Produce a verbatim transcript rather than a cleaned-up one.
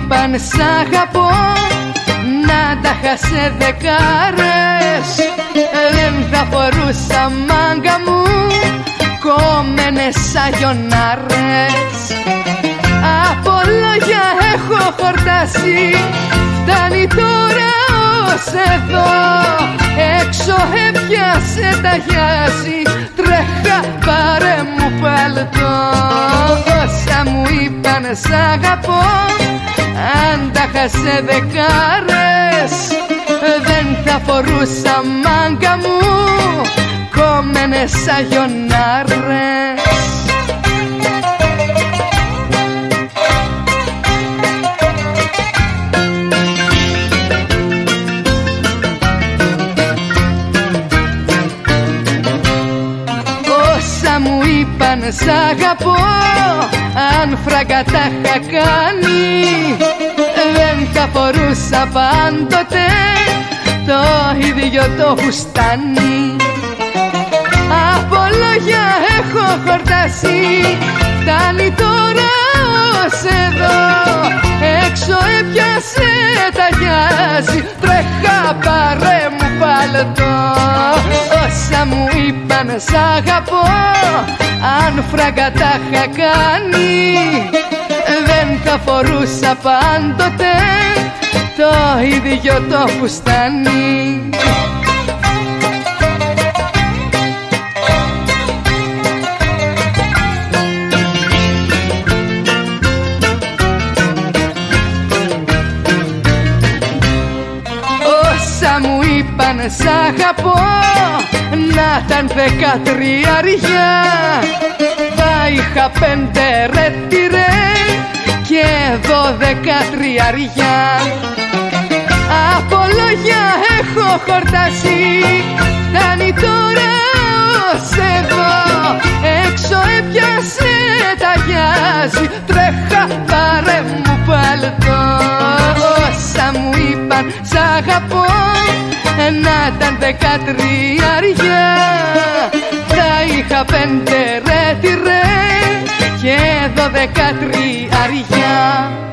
είπαν σ' αγαπώ, να τα είχα σε δεκάρες. Δεν θα φορούσα μάγκα μου κόμενες σαν γιονάρες. Από λόγια έχω χορτάσει, φτάνει τώρα ως εδώ. Έξω έπιασε ταγιάζει, τρέχα πάρε μου παλτό. Όσα μου είπαν σ' αγαπώ, αν τα είχα σε δεκάρες. Δεν θα φορούσα μάγκα μου κόμενες σαν γιονάρες. Όσα μου είπαν σ' αγαπώ, αν φράγκα τα είχα κάνει, δεν θα φορούσα πάντοτε το ίδιο το φουστάνι. Από λόγια έχω χορτάσει, φτάνει τώρα ως εδώ. Έξω έπιασε ταγιάζει, τρέχα πάρε μου παλτό. Όσα μου είπαν σ' αγαπώ, αν φράγκα τα είχα κάνει, δεν θα φορούσα πάντοτε το ίδιο το φουστάνι. Όσα μου είπαν σ' αγαπώ, να ήταν δεκατριάρια, θα είχα πέντε ρετυρέ και δώδεκα τριάρια. Από λόγια έχω χορτάσει, φτάνει τώρα ως εδώ. Έξω έπιασε ταγιάζει, τρέχα πάρε μου παλτό. Όσα μου είπαν σ' αγαπώ, να ήταν δεκατριάρια, θα είχα πέντε ρετυρέ και δώδεκα τριάρια.